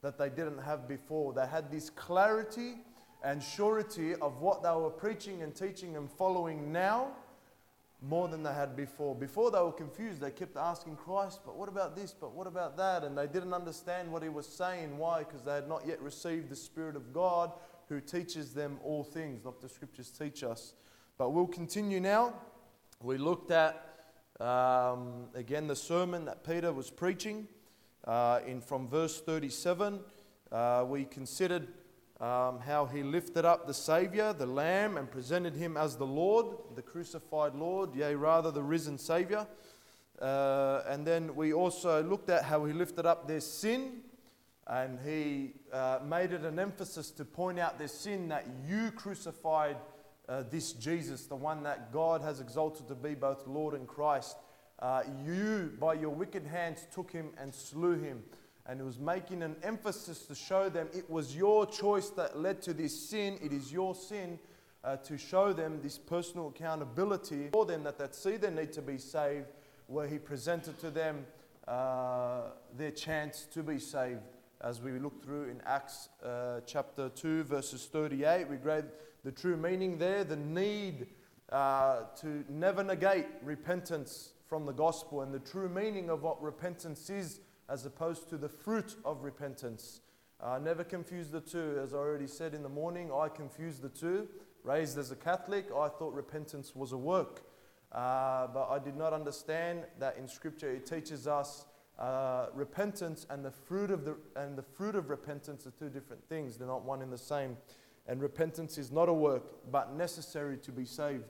that they didn't have before. They had this clarity and surety of what they were preaching and teaching and following now more than they had before. Before they were confused. They kept asking Christ, but what about this? But what about that? And they didn't understand what he was saying. Why? Because they had not yet received the Spirit of God who teaches them all things, like the Scriptures teach us. But we'll continue now. We looked at, again, the sermon that Peter was preaching from verse 37. We considered how he lifted up the Saviour, the Lamb, and presented him as the Lord, the crucified Lord, yea, rather the risen Saviour. And then we also looked at how he lifted up their sin, and he made it an emphasis to point out their sin, that you crucified this Jesus, the one that God has exalted to be both Lord and Christ. You, by your wicked hands, took him and slew him. And it was making an emphasis to show them it was your choice that led to this sin. It is your sin, to show them this personal accountability for them, that see their need to be saved, where he presented to them their chance to be saved. As we look through in Acts chapter 2, verses 38, we read the true meaning there, the need to never negate repentance from the gospel, and the true meaning of what repentance is, as opposed to the fruit of repentance. Never confuse the two. As I already said in the morning, I confused the two. Raised as a Catholic, I thought repentance was a work. But I did not understand that in Scripture it teaches us repentance and the fruit of repentance are two different things. They're not one and the same. And repentance is not a work, but necessary to be saved.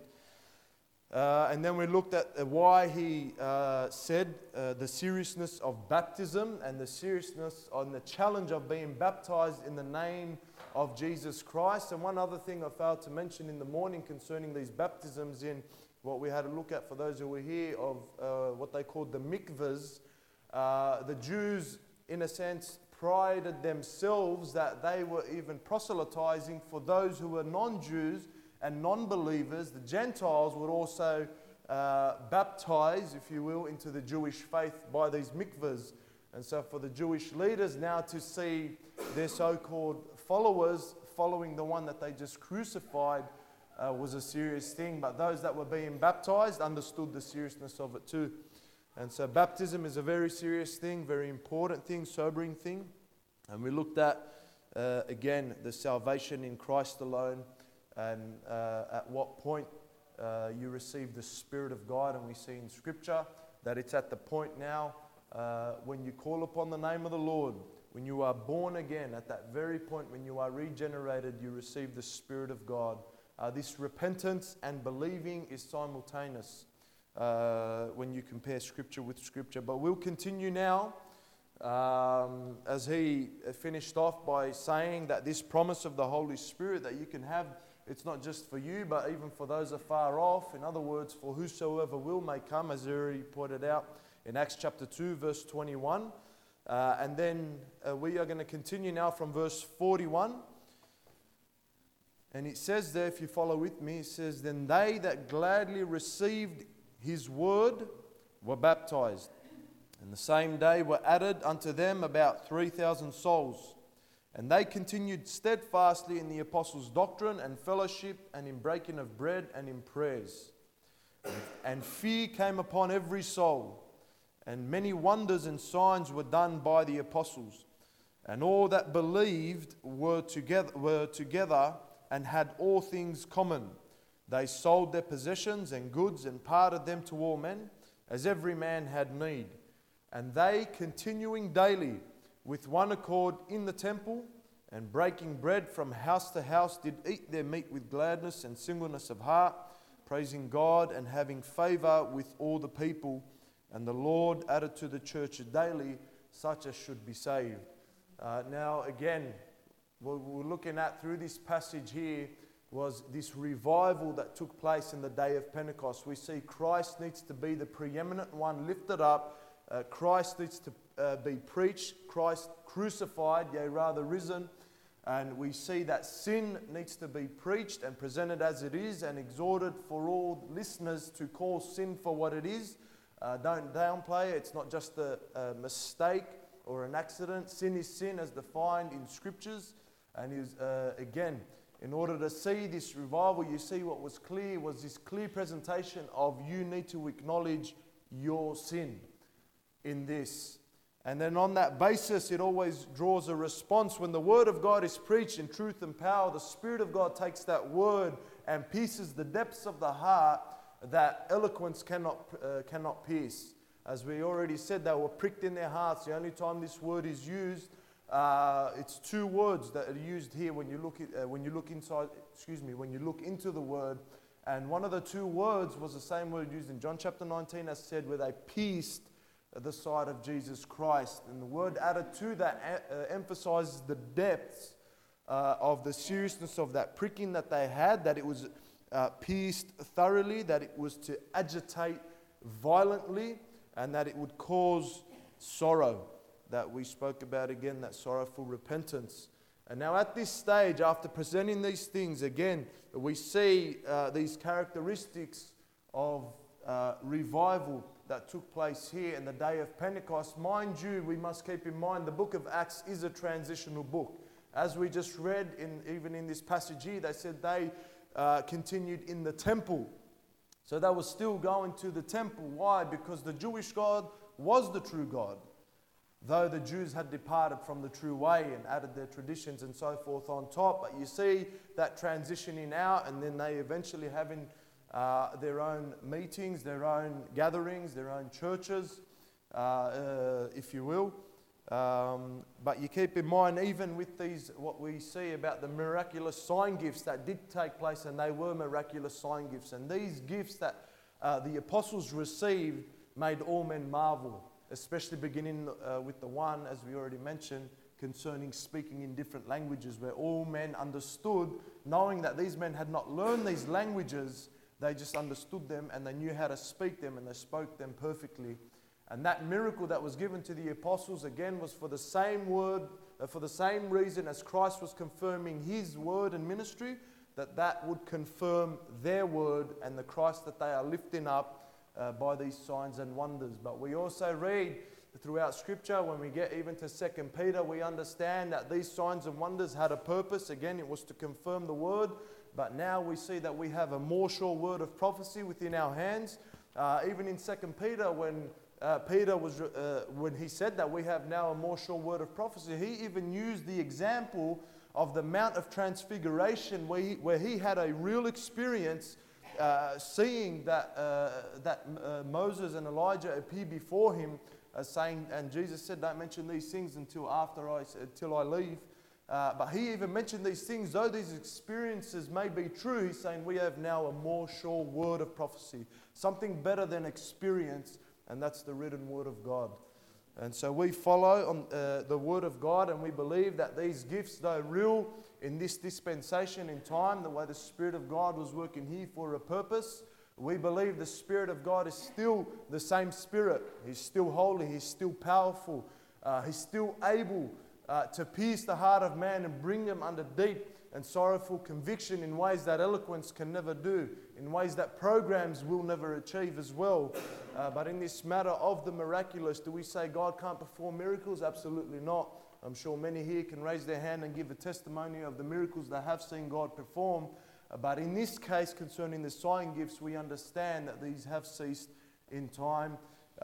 And then we looked at why he said the seriousness of baptism and the seriousness on the challenge of being baptized in the name of Jesus Christ. And one other thing I failed to mention in the morning concerning these baptisms, in what we had a look at for those who were here, of what they called the mikvahs. The Jews, in a sense, prided themselves that they were even proselytizing for those who were non-Jews and non-believers. The Gentiles would also baptize, if you will, into the Jewish faith by these mikvahs. And so for the Jewish leaders now to see their so-called followers following the one that they just crucified was a serious thing. But those that were being baptized understood the seriousness of it too. And so baptism is a very serious thing, very important thing, sobering thing. And we looked at, again, the salvation in Christ alone, and at what point you receive the Spirit of God. And we see in Scripture that it's at the point now when you call upon the name of the Lord, when you are born again, at that very point when you are regenerated, you receive the Spirit of God. This repentance and believing is simultaneous when you compare Scripture with Scripture. But we'll continue now, as he finished off by saying that this promise of the Holy Spirit that you can have, it's not just for you, but even for those afar off. In other words, for whosoever will may come, as he already pointed out in Acts chapter 2, verse 21. And then we are going to continue now from verse 41. And it says there, if you follow with me, it says, "Then they that gladly received his word were baptized. And the same day were added unto them about 3,000 souls. And they continued steadfastly in the apostles' doctrine and fellowship, and in breaking of bread and in prayers. And fear came upon every soul, and many wonders and signs were done by the apostles. And all that believed were together and had all things common. They sold their possessions and goods and parted them to all men, as every man had need. And they, continuing daily with one accord in the temple, and breaking bread from house to house, did eat their meat with gladness and singleness of heart, praising God and having favor with all the people. And the Lord added to the church daily such as should be saved." Now again, what we're looking at through this passage here was this revival that took place in the day of Pentecost. We see Christ needs to be the preeminent one, lifted up. Christ needs to be preached, Christ crucified, yea, rather risen. And we see that sin needs to be preached and presented as it is, and exhorted for all listeners to call sin for what it is. Don't downplay it. It's not just a mistake or an accident. Sin is sin as defined in scriptures. And again, in order to see this revival, you see what was clear was this clear presentation of you need to acknowledge your sin in this. And then on that basis, it always draws a response. When the Word of God is preached in truth and power, the Spirit of God takes that Word and pierces the depths of the heart that eloquence cannot pierce. As we already said, they were pricked in their hearts. The only time this word is used, it's two words that are used here when you look into the Word. And one of the two words was the same word used in John chapter 19, as said, where they pierced the side of Jesus Christ. And the word added to that emphasizes the depths of the seriousness of that pricking that they had, that it was pierced thoroughly, that it was to agitate violently, and that it would cause sorrow, that we spoke about again, that sorrowful repentance. And now at this stage, after presenting these things, again, we see these characteristics of revival that took place here in the day of Pentecost. Mind you, we must keep in mind the book of Acts is a transitional book. As we just read, even in this passage here, they said they continued in the temple. So they were still going to the temple. Why? Because the Jewish God was the true God, though the Jews had departed from the true way and added their traditions and so forth on top. But you see that transitioning out, and then they eventually having their own meetings, their own gatherings, their own churches, if you will. But you keep in mind, even with these, what we see about the miraculous sign gifts that did take place, and they were miraculous sign gifts. And these gifts that the apostles received made all men marvel, especially beginning with the one, as we already mentioned, concerning speaking in different languages, where all men understood, knowing that these men had not learned these languages. They just understood them and they knew how to speak them, and they spoke them perfectly. And that miracle that was given to the apostles, again, was for the same word, for the same reason as Christ was confirming his word and ministry, that would confirm their word and the Christ that they are lifting up by these signs and wonders. But we also read throughout Scripture, when we get even to 2 Peter, we understand that these signs and wonders had a purpose. Again, it was to confirm the word. But now we see that we have a more sure word of prophecy within our hands. Even in 2 Peter, when Peter was, when he said that we have now a more sure word of prophecy, he even used the example of the Mount of Transfiguration, where he had a real experience seeing that Moses and Elijah appear before him, saying, and Jesus said, "Don't mention these things until I leave." But he even mentioned these things, though these experiences may be true. He's saying we have now a more sure word of prophecy, something better than experience, and that's the written word of God. And so we follow on the word of God, and we believe that these gifts, though real in this dispensation in time, the way the Spirit of God was working here for a purpose, we believe the Spirit of God is still the same Spirit. He's still holy, he's still powerful, he's still able to pierce the heart of man and bring them under deep and sorrowful conviction in ways that eloquence can never do, in ways that programs will never achieve as well. But in this matter of the miraculous, do we say God can't perform miracles? Absolutely not. I'm sure many here can raise their hand and give a testimony of the miracles they have seen God perform. But in this case, concerning the sign gifts, we understand that these have ceased in time.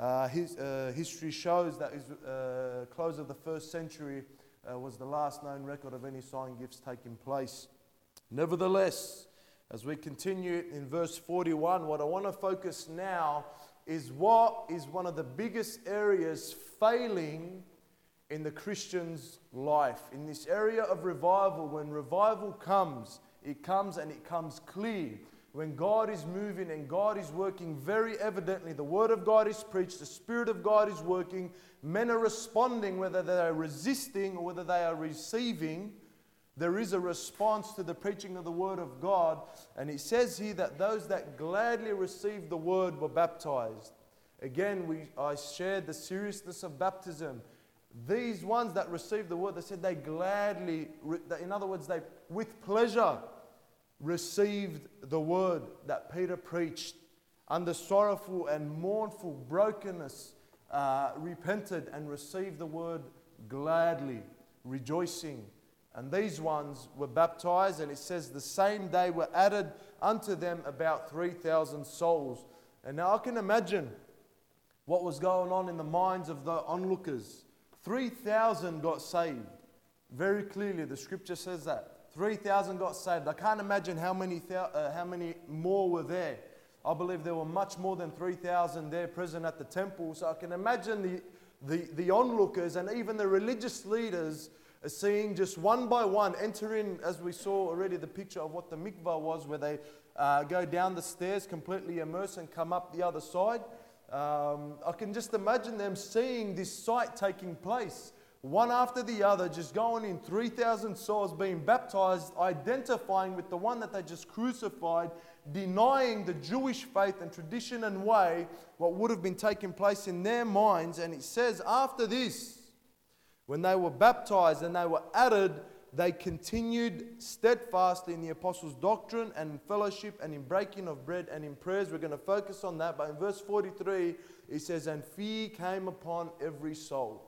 History shows that close of the first century was the last known record of any sign gifts taking place. Nevertheless, as we continue in verse 41, what I want to focus now is what is one of the biggest areas failing in the Christian's life. In this area of revival, when revival comes, it comes and it comes clear. When God is moving and God is working very evidently, the Word of God is preached, the Spirit of God is working, men are responding, whether they are resisting or whether they are receiving, there is a response to the preaching of the Word of God. And it says here that those that gladly received the Word were baptized. Again, I shared the seriousness of baptism. These ones that received the Word, they said they gladly, in other words, they with pleasure received the word that Peter preached. Under sorrowful and mournful brokenness, repented and received the word gladly, rejoicing. And these ones were baptized, and it says the same day were added unto them about 3,000 souls. And now I can imagine what was going on in the minds of the onlookers. 3,000 got saved. Very clearly, the scripture says that. 3,000 got saved. I can't imagine how many more were there. I believe there were much more than 3,000 there present at the temple. So I can imagine the onlookers and even the religious leaders seeing just one by one enter in, as we saw already the picture of what the mikvah was, where they go down the stairs completely immersed and come up the other side. I can just imagine them seeing this sight taking place, one after the other, just going in, 3,000 souls being baptized, identifying with the one that they just crucified, denying the Jewish faith and tradition and way, what would have been taking place in their minds. And it says, after this, when they were baptized and they were added, they continued steadfastly in the apostles' doctrine and in fellowship and in breaking of bread and in prayers. We're going to focus on that. But in verse 43, it says, and fear came upon every soul.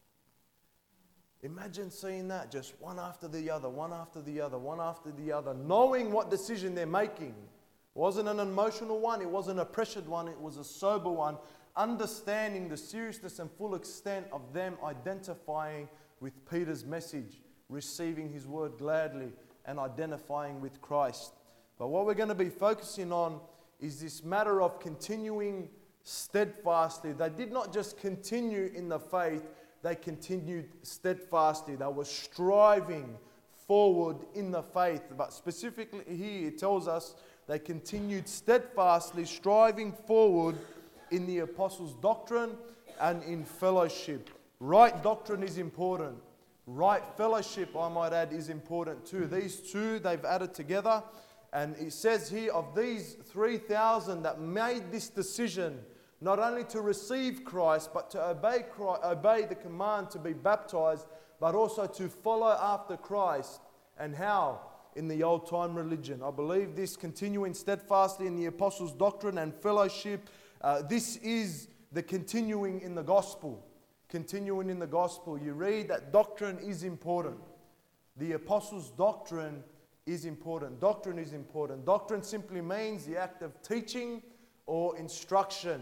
Imagine seeing that, just one after the other, one after the other, one after the other, knowing what decision they're making. It wasn't an emotional one, it wasn't a pressured one, it was a sober one, understanding the seriousness and full extent of them identifying with Peter's message, receiving his word gladly and identifying with Christ. But what we're going to be focusing on is this matter of continuing steadfastly. They did not just continue in the faith, they continued steadfastly. They were striving forward in the faith. But specifically here it tells us they continued steadfastly striving forward in the apostles' doctrine and in fellowship. Right doctrine is important. Right fellowship, I might add, is important too. These two they've added together. And it says here of these 3,000 that made this decision, not only to receive Christ, but to obey the command to be baptized, but also to follow after Christ. And how? In the old-time religion. I believe this continuing steadfastly in the apostles' doctrine and fellowship, this is the continuing in the gospel. Continuing in the gospel. You read that doctrine is important. The apostles' doctrine is important. Doctrine is important. Doctrine simply means the act of teaching or instruction.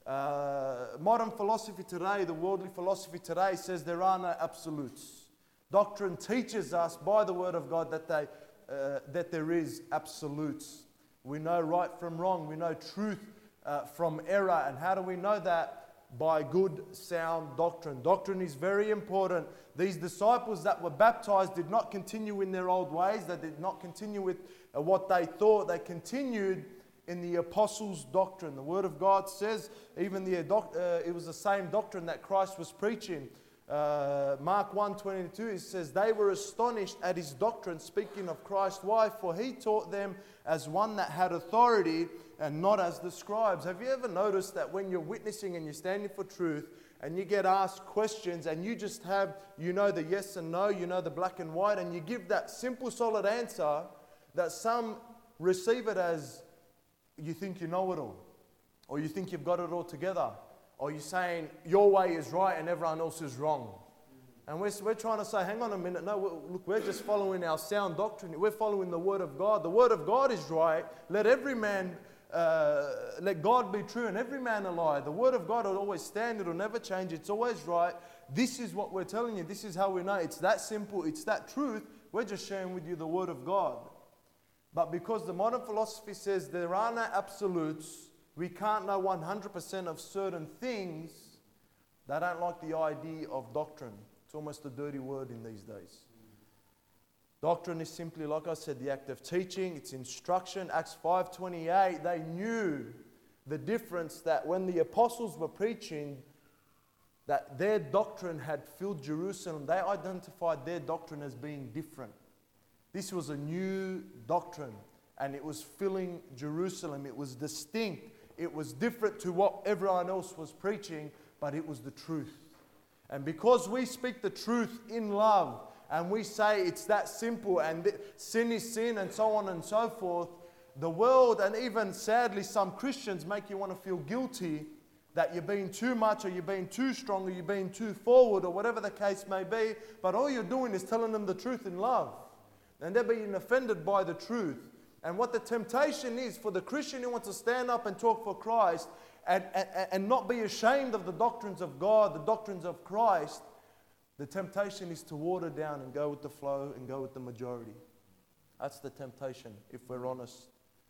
Modern philosophy today, the worldly philosophy today, says there are no absolutes. Doctrine teaches us by the word of God that there is absolutes. We know right from wrong. We know truth from error. And how do we know that? By good, sound doctrine. Doctrine is very important. These disciples that were baptized did not continue in their old ways. They did not continue with what they thought. They continued in the apostles' doctrine. The Word of God says even it was the same doctrine that Christ was preaching. Mark 1:22, it says, they were astonished at his doctrine, speaking of Christ. Why? For he taught them as one that had authority and not as the scribes. Have you ever noticed that when you're witnessing and you're standing for truth and you get asked questions and you just have, the yes and no, the black and white, and you give that simple, solid answer, that some receive it as you think you know it all, or you think you've got it all together, or you're saying your way is right and everyone else is wrong. And we're trying to say, hang on a minute, no, look, we're just following our sound doctrine. We're following the Word of God. The Word of God is right. Let God be true and every man a lie. The Word of God will always stand. It will never change. It's always right. This is what we're telling you. This is how we know. It's that simple. It's that truth. We're just sharing with you the Word of God. But because the modern philosophy says there are no absolutes, we can't know 100% of certain things, they don't like the idea of doctrine. It's almost a dirty word in these days. Doctrine is simply, like I said, the act of teaching. It's instruction. Acts 5:28, they knew the difference that when the apostles were preaching, that their doctrine had filled Jerusalem. They identified their doctrine as being different. This was a new doctrine, and it was filling Jerusalem. It was distinct. It was different to what everyone else was preaching, but it was the truth. And because we speak the truth in love, and we say it's that simple, and sin is sin, and so on and so forth, the world, and even sadly some Christians, make you want to feel guilty that you're being too much, or you're being too strong, or you're being too forward, or whatever the case may be. But all you're doing is telling them the truth in love. And they're being offended by the truth. And what the temptation is for the Christian who wants to stand up and talk for Christ and not be ashamed of the doctrines of God, the doctrines of Christ, the temptation is to water down and go with the flow and go with the majority. That's the temptation, if we're honest.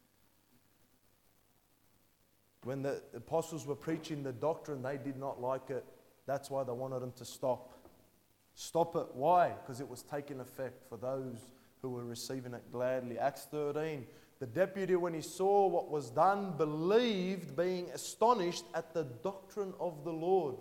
When the apostles were preaching the doctrine, they did not like it. That's why they wanted them to stop. Stop it. Why? Because it was taking effect for those who were receiving it gladly. Acts 13. The deputy, when he saw what was done, believed, being astonished at the doctrine of the Lord.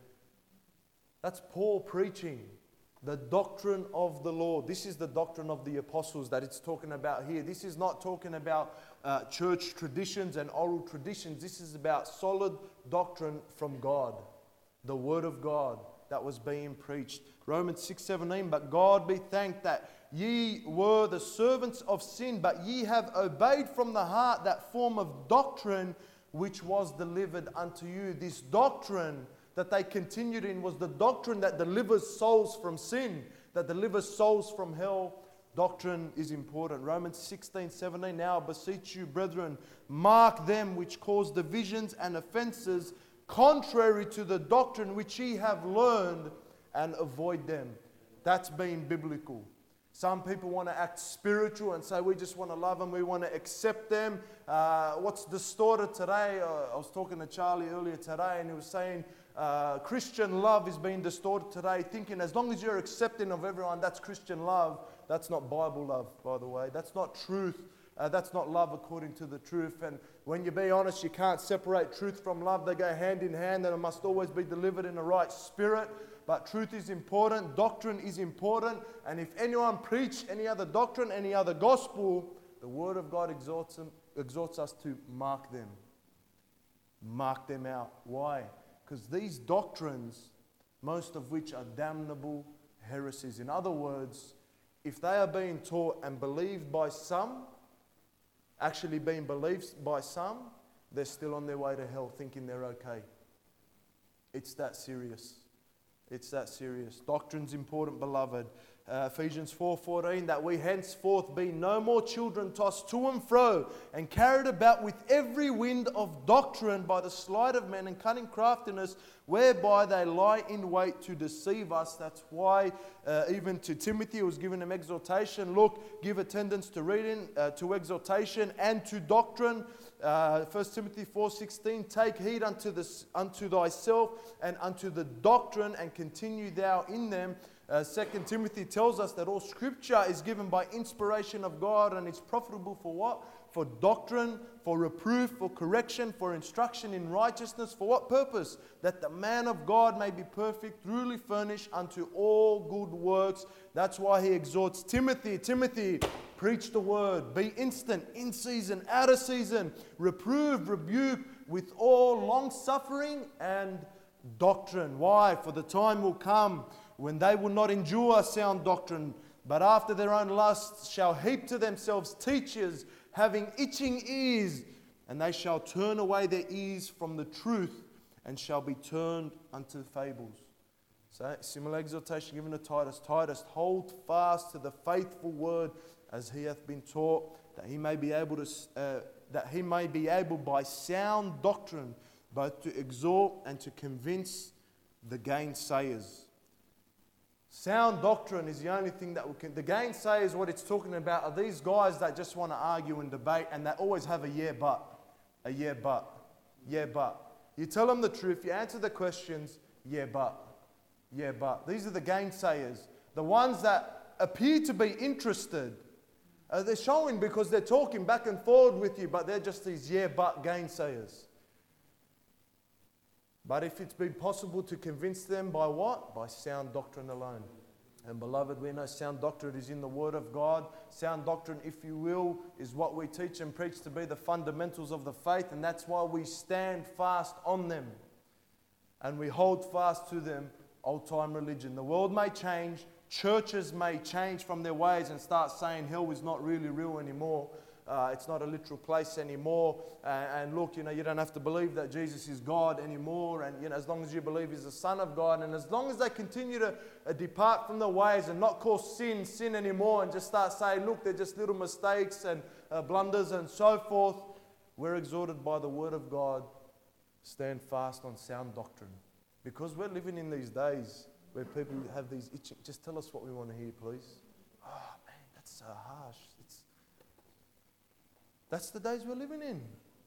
That's Paul preaching. The doctrine of the Lord. This is the doctrine of the apostles that it's talking about here. This is not talking about church traditions and oral traditions. This is about solid doctrine from God. The Word of God that was being preached. Romans 6:17, but God be thanked that ye were the servants of sin, but ye have obeyed from the heart that form of doctrine which was delivered unto you. This doctrine that they continued in was the doctrine that delivers souls from sin, that delivers souls from hell. Doctrine is important. Romans 16:17, now I beseech you, brethren, mark them which cause divisions and offences contrary to the doctrine which ye have learned, and avoid them. That's being biblical. Some people want to act spiritual and say we just want to love them, we want to accept them. What's distorted today, I was talking to Charlie earlier today, and he was saying Christian love is being distorted today, thinking as long as you're accepting of everyone, that's Christian love. That's not Bible love, by the way. That's not truth. That's not love according to the truth. And when you be honest, you can't separate truth from love. They go hand in hand, and it must always be delivered in the right spirit. But truth is important, doctrine is important, and if anyone preach any other doctrine, any other gospel, the Word of God exhorts us to mark them. Mark them out. Why? Because these doctrines, most of which are damnable heresies. In other words, if they are being taught and believed by some, actually being believed by some, they're still on their way to hell thinking they're okay. It's that serious. It's that serious. Doctrine's important, beloved. Ephesians 4:14, that we henceforth be no more children tossed to and fro and carried about with every wind of doctrine by the sleight of men and cunning craftiness, whereby they lie in wait to deceive us. That's why even to Timothy was given him exhortation. Look, give attendance to reading, to exhortation and to doctrine. 1 Timothy 4:16, take heed unto thyself and unto the doctrine, and continue thou in them. 2 Timothy tells us that all scripture is given by inspiration of God, and it's profitable for what? For doctrine, for reproof, for correction, for instruction in righteousness. For what purpose? That the man of God may be perfect, truly furnished unto all good works. That's why he exhorts Timothy. Timothy, preach the word. Be instant, in season, out of season. Reprove, rebuke with all long suffering and doctrine. Why? For the time will come when they will not endure sound doctrine, but after their own lusts shall heap to themselves teachers having itching ears, and they shall turn away their ears from the truth and shall be turned unto fables. So, similar exhortation given to Titus. Titus, hold fast to the faithful word as he hath been taught, that he may be able by sound doctrine both to exhort and to convince the gainsayers. Sound doctrine is the only thing that the gainsayers, what it's talking about, are these guys that just want to argue and debate, and they always have a yeah but. You tell them the truth, you answer the questions, yeah but. These are the gainsayers. The ones that appear to be interested. They're showing because they're talking back and forward with you, but they're just these yeah but gainsayers. But if it's been possible to convince them by what? By sound doctrine alone. And beloved, we know sound doctrine is in the Word of God. Sound doctrine, if you will, is what we teach and preach to be the fundamentals of the faith, and that's why we stand fast on them. And we hold fast to them, old-time religion. The world may change, churches may change from their ways and start saying hell is not really real anymore. It's not a literal place anymore. And look, you don't have to believe that Jesus is God anymore. And, as long as you believe He's the Son of God, and as long as they continue to depart from the ways and not call sin anymore, and just start saying, look, they're just little mistakes and blunders and so forth, we're exhorted by the Word of God, stand fast on sound doctrine. Because we're living in these days where people have these itching. Just tell us what we want to hear, please. Oh, man, that's so harsh. That's the days we're living in.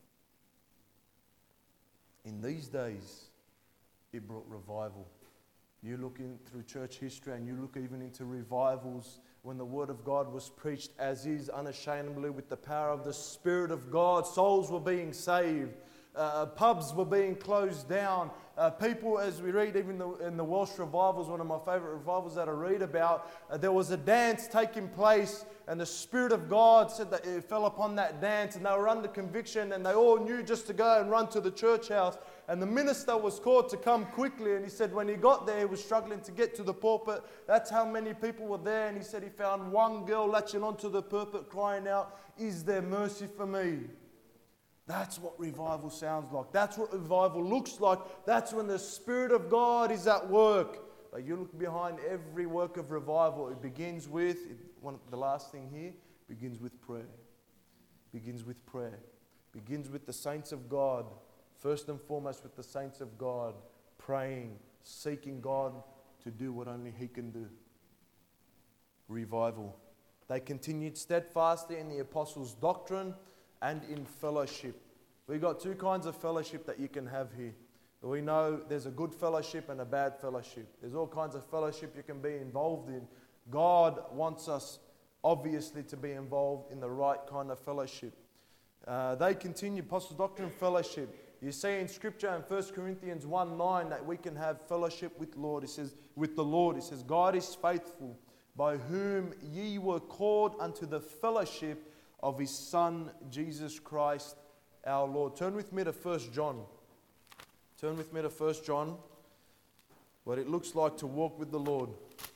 In these days, it brought revival. You look in through church history and you look even into revivals when the Word of God was preached as is, unashamedly, with the power of the Spirit of God. Souls were being saved. Pubs were being closed down. People, as we read even in the Welsh revivals, one of my favourite revivals that I read about, there was a dance taking place, and the Spirit of God said that it fell upon that dance, and they were under conviction, and they all knew just to go and run to the church house. And the minister was called to come quickly, and he said when he got there, he was struggling to get to the pulpit. That's how many people were there, and he said he found one girl latching onto the pulpit crying out, "Is there mercy for me?" That's what revival sounds like. That's what revival looks like. That's when the Spirit of God is at work. But you look behind every work of revival, it begins with, the last thing here, begins with prayer. Begins with prayer. Begins with the saints of God. First and foremost with the saints of God. Praying, seeking God to do what only He can do. Revival. They continued steadfastly in the apostles' doctrine and in fellowship. We've got two kinds of fellowship that you can have here. We know there's a good fellowship and a bad fellowship. There's all kinds of fellowship you can be involved in. God wants us, obviously, to be involved in the right kind of fellowship. They continue, apostles' doctrine and fellowship. You see in Scripture in 1 Corinthians 1:9 that we can have fellowship with Lord. It says, with the Lord. It says, God is faithful, by whom ye were called unto the fellowship of His Son, Jesus Christ, our Lord. Turn with me to 1 John. Turn with me to 1 John, what it looks like to walk with the Lord.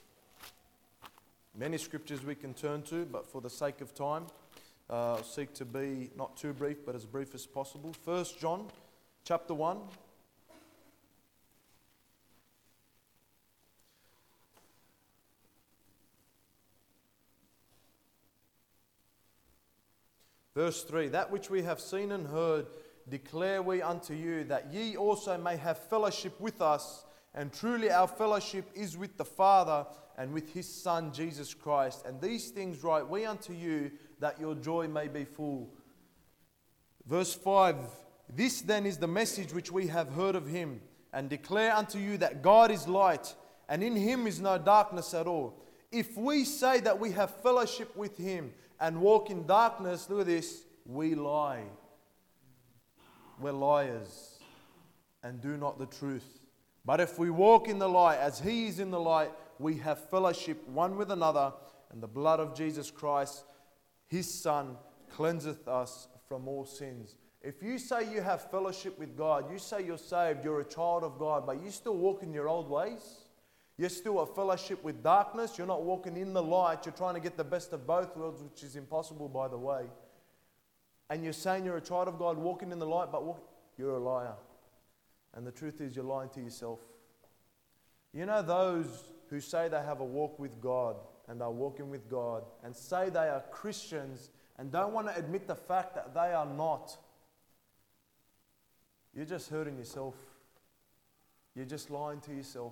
Many scriptures we can turn to, but for the sake of time, I'll seek to be not too brief, but as brief as possible. 1 John, chapter 1. Verse 3, that which we have seen and heard, declare we unto you, that ye also may have fellowship with us. And truly our fellowship is with the Father and with His Son, Jesus Christ. And these things write we unto you, that your joy may be full. Verse 5, this then is the message which we have heard of Him, and declare unto you that God is light, and in Him is no darkness at all. If we say that we have fellowship with Him, and walk in darkness, look at this, we lie. We're liars and do not the truth. But if we walk in the light as He is in the light, we have fellowship one with another, and the blood of Jesus Christ, His Son, cleanseth us from all sins. If you say you have fellowship with God, you say you're saved, you're a child of God, but you still walk in your old ways, you're still a fellowship with darkness. You're not walking in the light. You're trying to get the best of both worlds, which is impossible, by the way. And you're saying you're a child of God walking in the light, but you're a liar. And the truth is you're lying to yourself. You know those who say they have a walk with God and are walking with God and say they are Christians and don't want to admit the fact that they are not. You're just hurting yourself. You're just lying to yourself.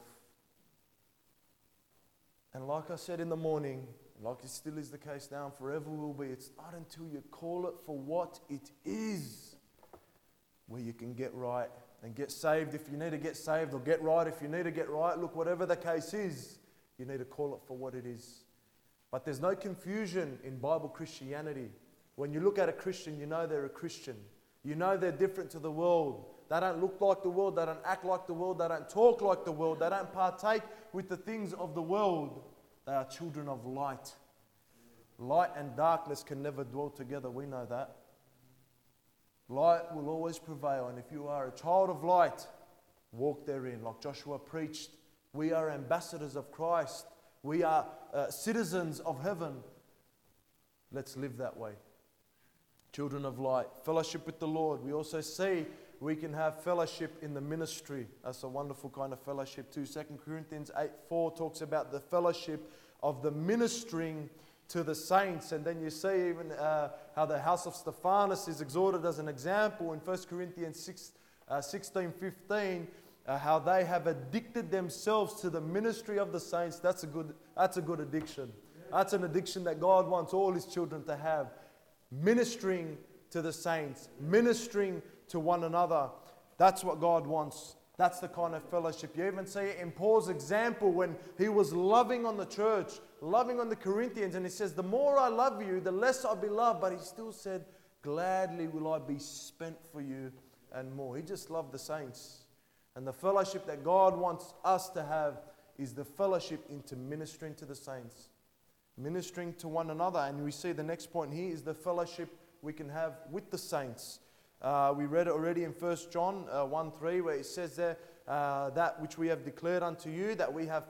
And like I said in the morning, like it still is the case now and forever will be, it's not until you call it for what it is where you can get right and get saved if you need to get saved, or get right if you need to get right. Look, whatever the case is, you need to call it for what it is. But there's no confusion in Bible Christianity. When you look at a Christian, you know they're a Christian. You know they're different to the world. They don't look like the world. They don't act like the world. They don't talk like the world. They don't partake with the things of the world. They are children of light. Light and darkness can never dwell together. We know that. Light will always prevail. And if you are a child of light, walk therein. Like Joshua preached, we are ambassadors of Christ. We are citizens of heaven. Let's live that way. Children of light, fellowship with the Lord. We also see we can have fellowship in the ministry. That's a wonderful kind of fellowship too. 2 Corinthians 8:4 talks about the fellowship of the ministering to the saints. And then you see even how the house of Stephanus is exhorted as an example in 1 Corinthians 16:15, how they have addicted themselves to the ministry of the saints. That's a good addiction. That's an addiction that God wants all His children to have. Ministering to the saints, ministering to one another. That's what God wants. That's the kind of fellowship. You even see it in Paul's example when he was loving on the church, loving on the Corinthians, and he says, the more I love you, the less I'll be loved. But he still said, gladly will I be spent for you and more. He just loved the saints. And the fellowship that God wants us to have is the fellowship into ministering to the saints, ministering to one another. And we see the next point here is the fellowship we can have with the saints. We read it already in 1 John 1:3, where it says there, that which we have declared unto you, that we have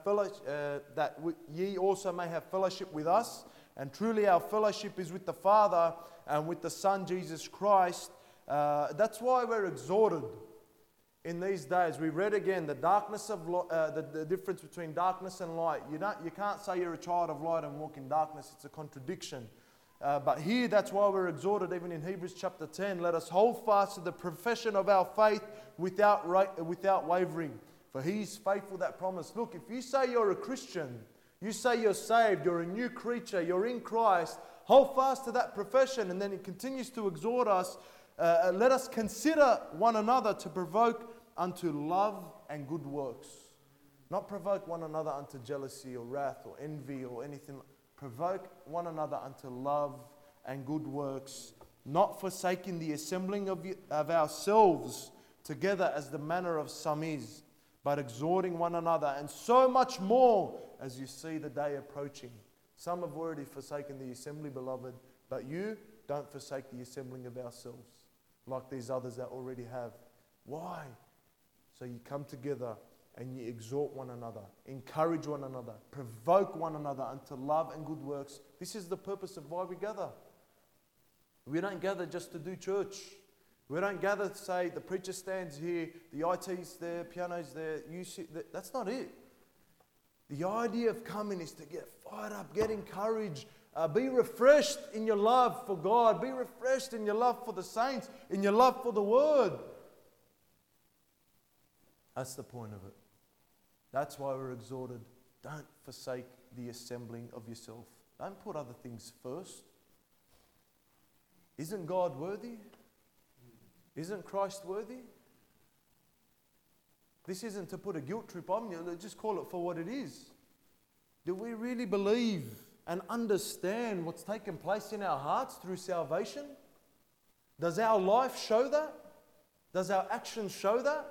ye also may have fellowship with us. And truly our fellowship is with the Father and with the Son Jesus Christ. That's why we're exhorted in these days. We read again the darkness of the difference between darkness and light. You can't say you're a child of light and walk in darkness. It's a contradiction. But here, that's why we're exhorted, even in Hebrews chapter 10, let us hold fast to the profession of our faith without wavering. For He is faithful that promise. Look, if you say you're a Christian, you say you're saved, you're a new creature, you're in Christ, hold fast to that profession. And then it continues to exhort us, let us consider one another to provoke unto love and good works. Not provoke one another unto jealousy or wrath or envy or anything. Provoke one another unto love and good works, not forsaking the assembling of ourselves together as the manner of some is, but exhorting one another, and so much more as you see the day approaching. Some have already forsaken the assembly, beloved, but you don't forsake the assembling of ourselves like these others that already have. Why? So you come together and you exhort one another, encourage one another, provoke one another unto love and good works. This is the purpose of why we gather. We don't gather just to do church. We don't gather to say the preacher stands here, the IT's there, piano's there, you sit there. That's not it. The idea of coming is to get fired up, get encouraged, be refreshed in your love for God, be refreshed in your love for the saints, in your love for the Word. That's the point of it. That's why we're exhorted. Don't forsake the assembling of yourself. Don't put other things first. Isn't God worthy? Isn't Christ worthy? This isn't to put a guilt trip on you. Just call it for what it is. Do we really believe and understand what's taken place in our hearts through salvation? Does our life show that? Does our actions show that?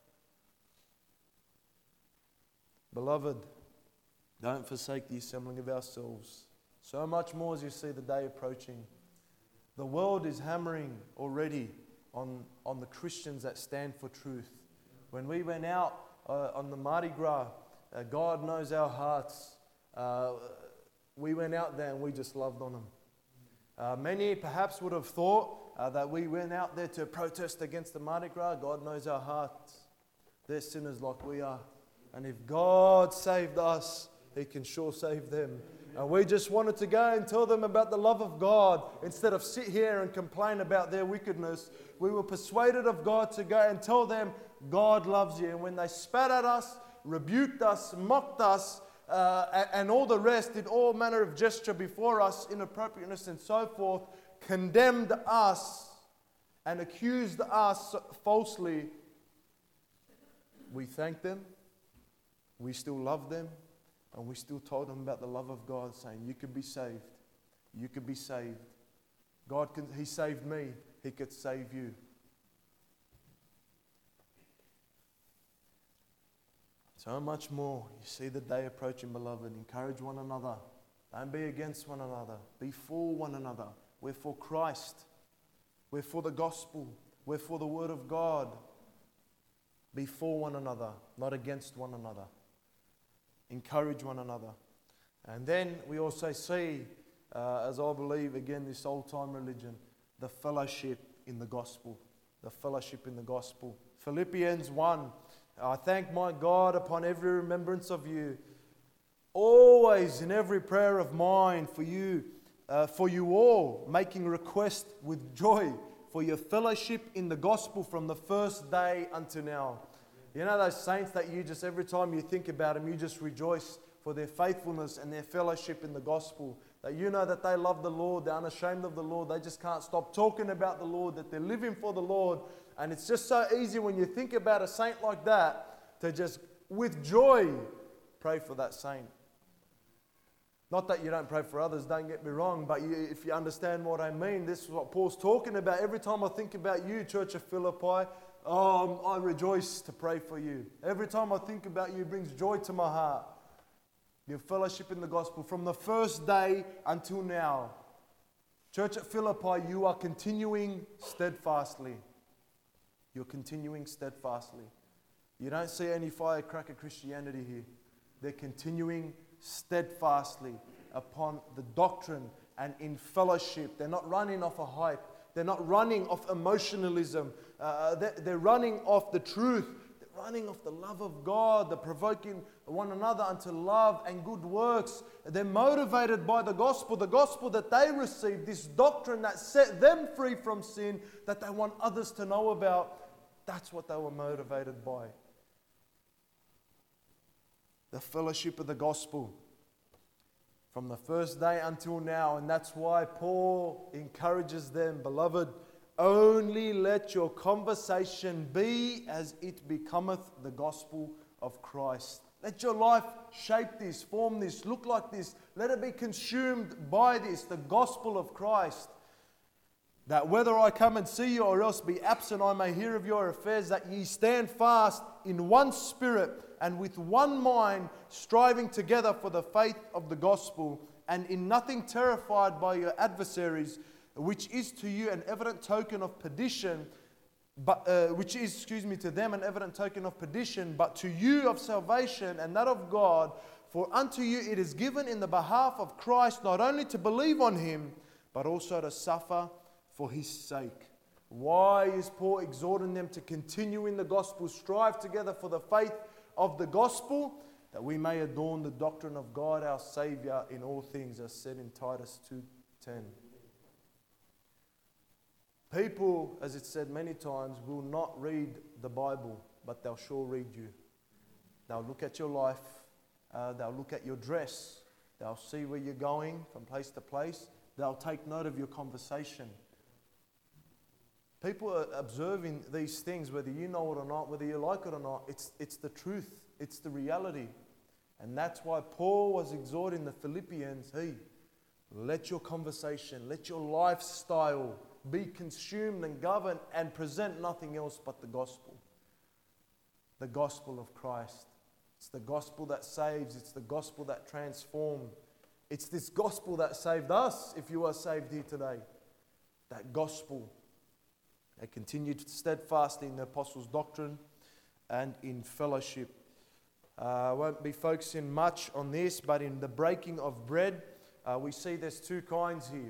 Beloved, don't forsake the assembling of ourselves. So much more as you see the day approaching. The world is hammering already on the Christians that stand for truth. When we went out on the Mardi Gras, God knows our hearts. We went out there and we just loved on them. Many perhaps would have thought that we went out there to protest against the Mardi Gras. God knows our hearts. They're sinners like we are. And if God saved us, He can sure save them. And we just wanted to go and tell them about the love of God instead of sit here and complain about their wickedness. We were persuaded of God to go and tell them God loves you. And when they spat at us, rebuked us, mocked us, and all the rest, did all manner of gesture before us, inappropriateness and so forth, condemned us and accused us falsely, we thanked them. We still love them, and we still told them about the love of God, saying, you could be saved. You could be saved. He saved me. He could save you. So much more. You see the day approaching, beloved. Encourage one another. Don't be against one another. Be for one another. We're for Christ. We're for the gospel. We're for the Word of God. Be for one another, not against one another. Encourage one another. And then we also see, as I believe, again, this old-time religion, the fellowship in the gospel. The fellowship in the gospel. Philippians 1. I thank my God upon every remembrance of you, always in every prayer of mine for you all, making request with joy for your fellowship in the gospel from the first day unto now. You know those saints that you just, every time you think about them, you just rejoice for their faithfulness and their fellowship in the gospel. That you know that they love the Lord, they're unashamed of the Lord, they just can't stop talking about the Lord, that they're living for the Lord. And it's just so easy when you think about a saint like that to just, with joy, pray for that saint. Not that you don't pray for others, don't get me wrong, but if you understand what I mean, this is what Paul's talking about. Every time I think about you, Church of Philippi, I rejoice to pray for you. Every time I think about you, it brings joy to my heart. Your fellowship in the gospel from the first day until now. Church at Philippi, you are continuing steadfastly. You're continuing steadfastly. You don't see any firecracker Christianity here. They're continuing steadfastly upon the doctrine and in fellowship. They're not running off a hype. They're not running off emotionalism. They're running off the truth. They're running off the love of God. They're provoking one another unto love and good works. They're motivated by the gospel that they received, this doctrine that set them free from sin, that they want others to know about. That's what they were motivated by. The fellowship of the gospel from the first day until now. And that's why Paul encourages them, beloved, only let your conversation be as it becometh the gospel of Christ. Let your life shape this, form this, look like this. Let it be consumed by this, the gospel of Christ. That whether I come and see you or else be absent, I may hear of your affairs, that ye stand fast in one spirit and with one mind, striving together for the faith of the gospel, and in nothing terrified by your adversaries, which is to you an evident token of perdition, which is, to them an evident token of perdition, but to you of salvation and that of God. For unto you it is given in the behalf of Christ not only to believe on him, but also to suffer for his sake. Why is Paul exhorting them to continue in the gospel, strive together for the faith of the gospel, that we may adorn the doctrine of God our Saviour in all things, as said in Titus 2:10. People, as it's said many times, will not read the Bible, but they'll sure read you. They'll look at your life, they'll look at your dress, they'll see where you're going from place to place, they'll take note of your conversation. People are observing these things, whether you know it or not, whether you like it or not. It's the truth. It's the reality. And that's why Paul was exhorting the Philippians, hey, let your conversation, let your lifestyle be consumed and governed and present nothing else but the gospel. The gospel of Christ. It's the gospel that saves. It's the gospel that transforms. It's this gospel that saved us, if you are saved here today. That gospel. They continued steadfastly in the apostles' doctrine and in fellowship. I won't be focusing much on this, but in the breaking of bread, we see there's two kinds here.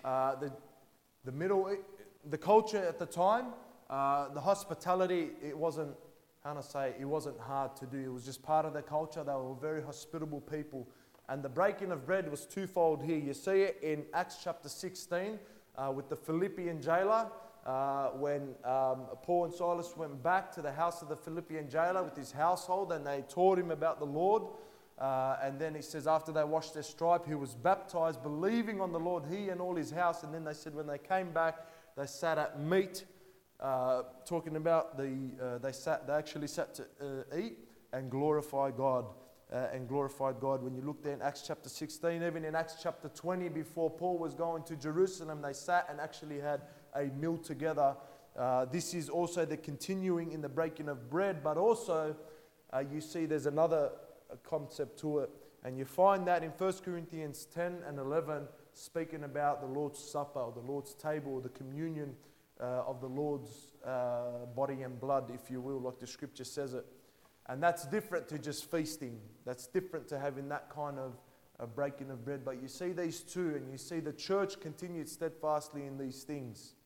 The culture at the time, the hospitality, it wasn't hard to do. It was just part of their culture. They were very hospitable people. And the breaking of bread was twofold here. You see it in Acts chapter 16 with the Philippian jailer. When Paul and Silas went back to the house of the Philippian jailer with his household, and they taught him about the Lord. And then he says after they washed their stripe, he was baptized, believing on the Lord, he and all his house. And then they said when they came back, they sat at meat, talking about they actually sat to eat and glorify God. When you look there in Acts chapter 16, even in Acts chapter 20, before Paul was going to Jerusalem, they sat and actually had a meal together. This is also the continuing in the breaking of bread, but also you see there's another concept to it, and you find that in 1 Corinthians 10 and 11, speaking about the Lord's Supper, or the Lord's table, or the communion of the Lord's body and blood, if you will, like the scripture says it. And that's different to just feasting. That's different to having that kind of breaking of bread. But you see these two, and you see the church continued steadfastly in these things.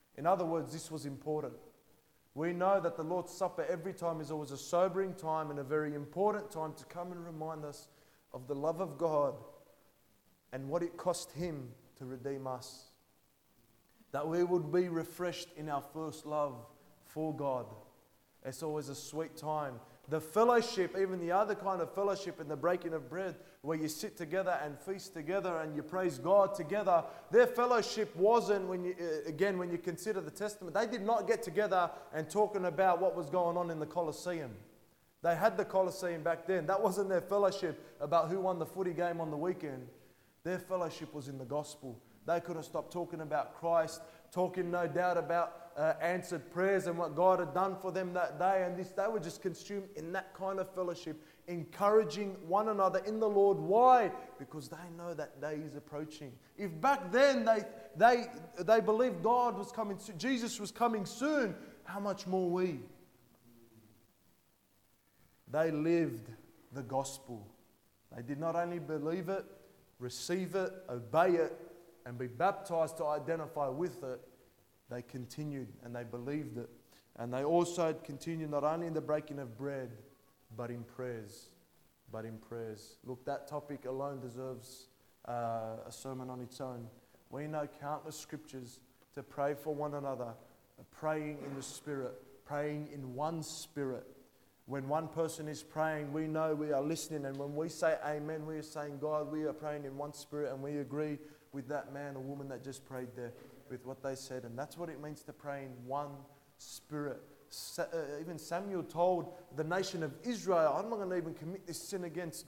In other words, this was important. We know that the Lord's Supper every time is always a sobering time and a very important time to come and remind us of the love of God and what it cost Him to redeem us. That we would be refreshed in our first love for God. It's always a sweet time. The fellowship, even the other kind of fellowship in the breaking of bread, where you sit together and feast together and you praise God together, their fellowship wasn't, when you consider the Testament, they did not get together and talking about what was going on in the Colosseum. They had the Colosseum back then. That wasn't their fellowship about who won the footy game on the weekend. Their fellowship was in the gospel. They couldn't stop talking about Christ, talking no doubt about answered prayers and what God had done for them that day. And they were just consumed in that kind of fellowship, encouraging one another in the Lord. Why? Because they know that day is approaching. If back then they believed God was coming, Jesus was coming soon, how much more we? They lived the gospel. They did not only believe it, receive it, obey it, and be baptized to identify with it. They continued and they believed it. And they also continued not only in the breaking of bread, but in prayers. Look, that topic alone deserves a sermon on its own. We know countless scriptures to pray for one another, praying in the Spirit, praying in one spirit. When one person is praying, we know we are listening. And when we say amen, we are saying, God, we are praying in one spirit, and we agree with that man or woman that just prayed there with what they said. And that's what it means to pray in one spirit. Even Samuel told the nation of Israel, I'm not going to even commit this sin against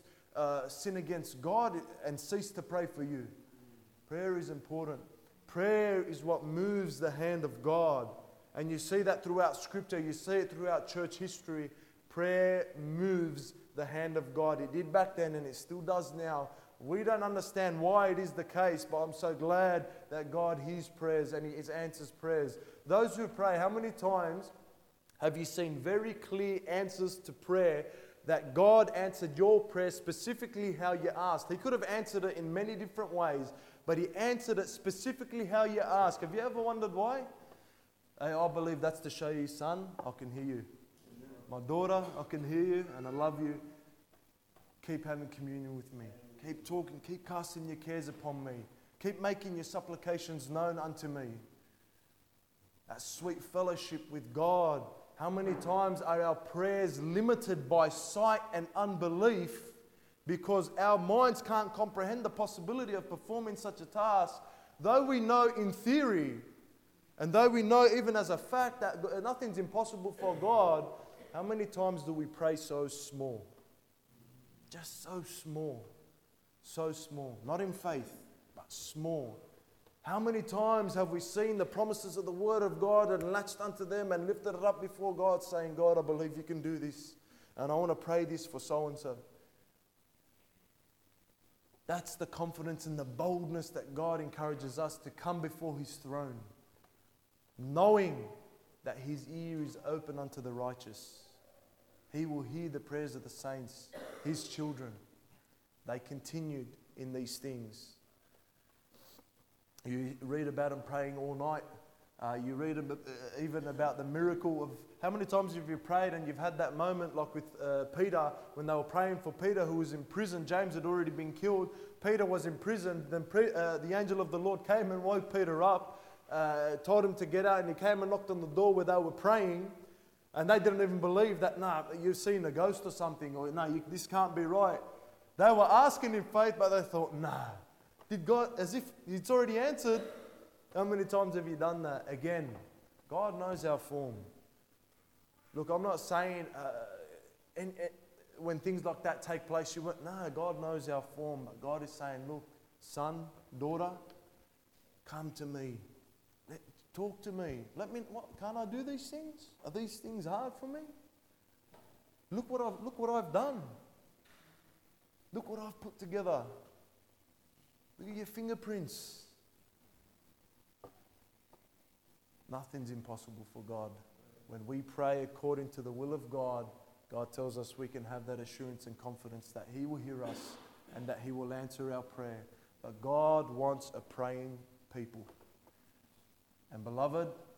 God and cease to pray for you. Prayer is important. Prayer is what moves the hand of God. And you see that throughout Scripture. You see it throughout church history. Prayer moves the hand of God. It did back then and it still does now. We don't understand why it is the case, but I'm so glad that God hears prayers and He answers prayers. Those who pray, how many times have you seen very clear answers to prayer that God answered your prayer specifically how you asked? He could have answered it in many different ways, but He answered it specifically how you asked. Have you ever wondered why? Hey, I believe that's to show you, son, I can hear you. My daughter, I can hear you and I love you. Keep having communion with me. Keep talking, keep casting your cares upon me. Keep making your supplications known unto me. That sweet fellowship with God. How many times are our prayers limited by sight and unbelief because our minds can't comprehend the possibility of performing such a task? Though we know in theory, and though we know even as a fact that nothing's impossible for God, how many times do we pray so small? Just so small. So small. Not in faith, but small. How many times have we seen the promises of the Word of God and latched unto them and lifted it up before God saying, God, I believe you can do this. And I want to pray this for so-and-so. That's the confidence and the boldness that God encourages us to come before His throne. Knowing that His ear is open unto the righteous. He will hear the prayers of the saints, His children. They continued in these things. You read about them praying all night. You read even about the miracle of how many times have you prayed and you've had that moment like with Peter when they were praying for Peter who was in prison. James had already been killed. Peter was in prison. Then the angel of the Lord came and woke Peter up, told him to get out, and he came and knocked on the door where they were praying. And they didn't even believe that, you've seen a ghost or something, or this can't be right. They were asking in faith, but they thought, did God, as if He's already answered. How many times have you done that? Again, God knows our form. Look, I'm not saying when things like that take place, you went, God knows our form. But God is saying, look, son, daughter, come to me. Talk to me. Can't I do these things? Are these things hard for me? Look what I've done. Look what I've put together. Look at your fingerprints. Nothing's impossible for God. When we pray according to the will of God, God tells us we can have that assurance and confidence that He will hear us and that He will answer our prayer. But God wants a praying people. And beloved,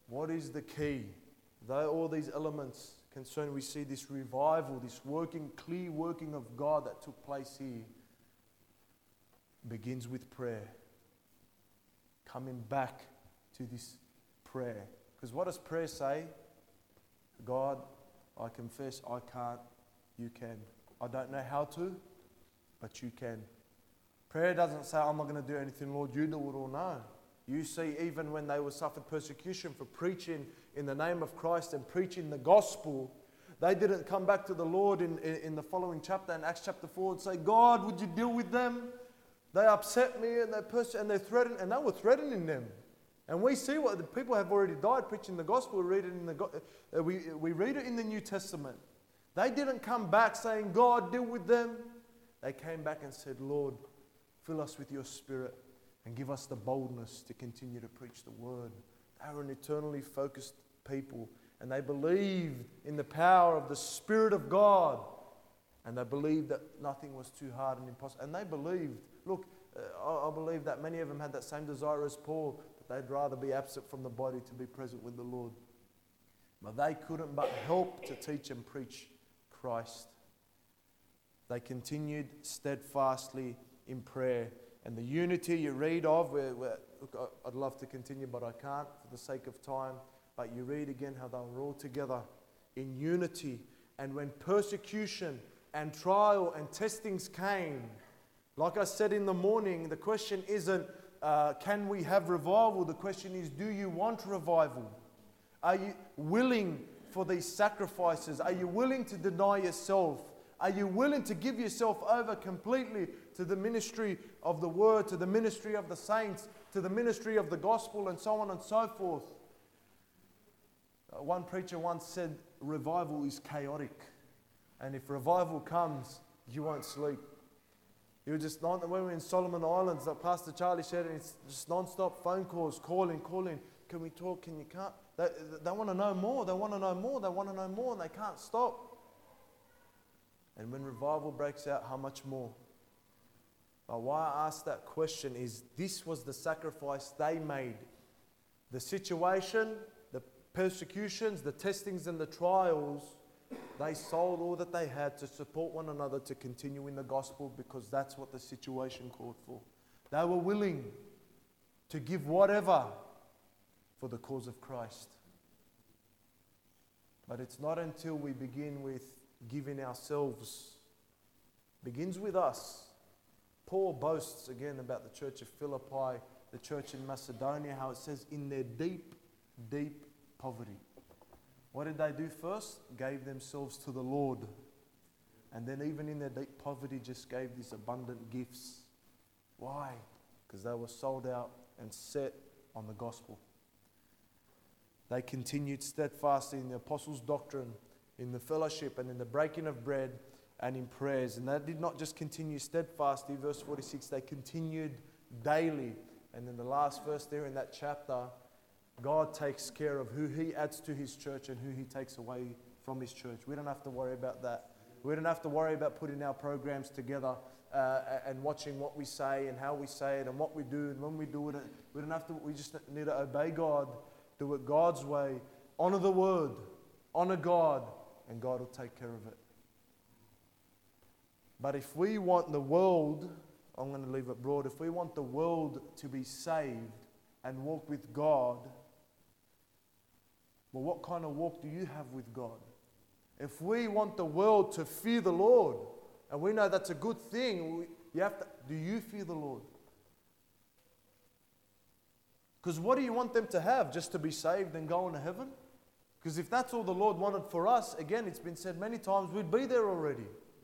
What is the key? Though all these elements concern, we see this revival, this clear working of God that took place here, begins with prayer. Coming back to this prayer. Because what does prayer say? God, I confess I can't, you can. I don't know how to, but you can. Prayer doesn't say, I'm not going to do anything, Lord, you do it all. No. You see, even when they were suffered persecution for preaching in the name of Christ and preaching the gospel, they didn't come back to the Lord in the following chapter, in Acts chapter 4, and say, God, would you deal with them? They upset me and they threatened, and they were threatening them. And we see what the people have already died preaching the gospel. We read it in the New Testament. They didn't come back saying, God, deal with them. They came back and said, Lord, fill us with your Spirit and give us the boldness to continue to preach the word. They were an eternally focused people, and they believed in the power of the Spirit of God, and they believed that nothing was too hard and impossible. And they believed, look, I believe that many of them had that same desire as Paul, that they'd rather be absent from the body to be present with the Lord. But they couldn't but help to teach and preach Christ. They continued steadfastly in prayer. And the unity you read of, look, I'd love to continue, but I can't for the sake of time. But you read again how they were all together in unity. And when persecution and trial and testings came, like I said in the morning, the question isn't, can we have revival? The question is, do you want revival? Are you willing for these sacrifices? Are you willing to deny yourself? Are you willing to give yourself over completely to the ministry of the word, to the ministry of the saints, to the ministry of the gospel, and so on and so forth? One preacher once said, revival is chaotic. And if revival comes, you won't sleep. You just when we were in Solomon Islands, like Pastor Charlie said, it's just non-stop phone calls, calling. Can we talk? Can you can't? They want to know more. They want to know more. They want to know more, and they can't stop. And when revival breaks out, how much more? But why I asked that question is, this was the sacrifice they made. The situation, the persecutions, the testings and the trials, they sold all that they had to support one another to continue in the gospel, because that's what the situation called for. They were willing to give whatever for the cause of Christ. But it's not until we begin with giving ourselves, begins with us. Paul boasts again about the church of Philippi, the church in Macedonia, how it says in their deep, deep poverty. What did they do first? Gave themselves to the Lord. And then even in their deep poverty just gave these abundant gifts. Why? Because they were sold out and set on the gospel. They continued steadfastly in the apostles' doctrine, in the fellowship and in the breaking of bread and in prayers. And they did not just continue steadfastly, verse 46, they continued daily. And in the last verse there in that chapter, God takes care of who He adds to His church and who He takes away from His church. We don't have to worry about that. We don't have to worry about putting our programs together and watching what we say and how we say it and what we do and when we do it. We don't have to. We just need to obey God, do it God's way, honor the Word, honor God, and God will take care of it. But if we want the world, I'm going to leave it broad, if we want the world to be saved and walk with God, well, what kind of walk do you have with God? If we want the world to fear the Lord, and we know that's a good thing, do you fear the Lord? Because what do you want them to have? Just to be saved and go into heaven? Because if that's all the Lord wanted for us, again, it's been said many times, we'd be there already.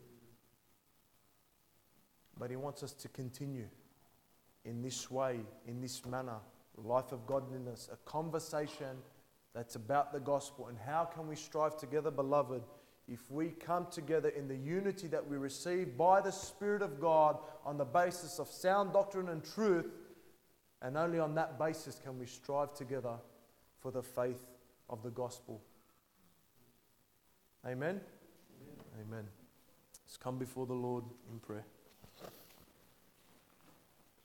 But He wants us to continue in this way, in this manner, a life of godliness, a conversation that's about the gospel. And how can we strive together, beloved, if we come together in the unity that we receive by the Spirit of God on the basis of sound doctrine and truth, and only on that basis can we strive together for the faith of the gospel. Amen? Amen. Let's come before the Lord in prayer.